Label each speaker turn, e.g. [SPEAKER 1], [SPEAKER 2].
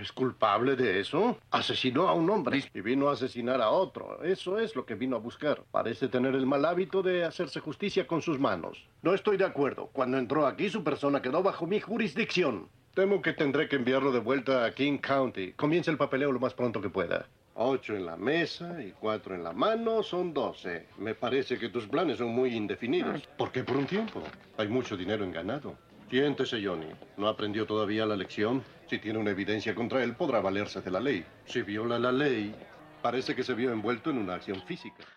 [SPEAKER 1] ¿Es culpable de eso? Asesinó a un hombre y vino a asesinar a otro. Eso es lo que vino a buscar. Parece tener el mal hábito de hacerse justicia con sus manos. No estoy de acuerdo. Cuando entró aquí, su persona quedó bajo mi jurisdicción. Temo que tendré que enviarlo de vuelta a King County. Comience el papeleo lo más pronto que pueda. 8 en la mesa y 4 en la mano son 12. Me parece que tus planes son muy indefinidos. ¿Por qué por un tiempo? Hay mucho dinero en ganado. Siéntese, Johnny. ¿No aprendió todavía la lección? Si tiene una evidencia contra él, podrá valerse de la ley. Si viola la ley, parece que se vio envuelto en una acción física.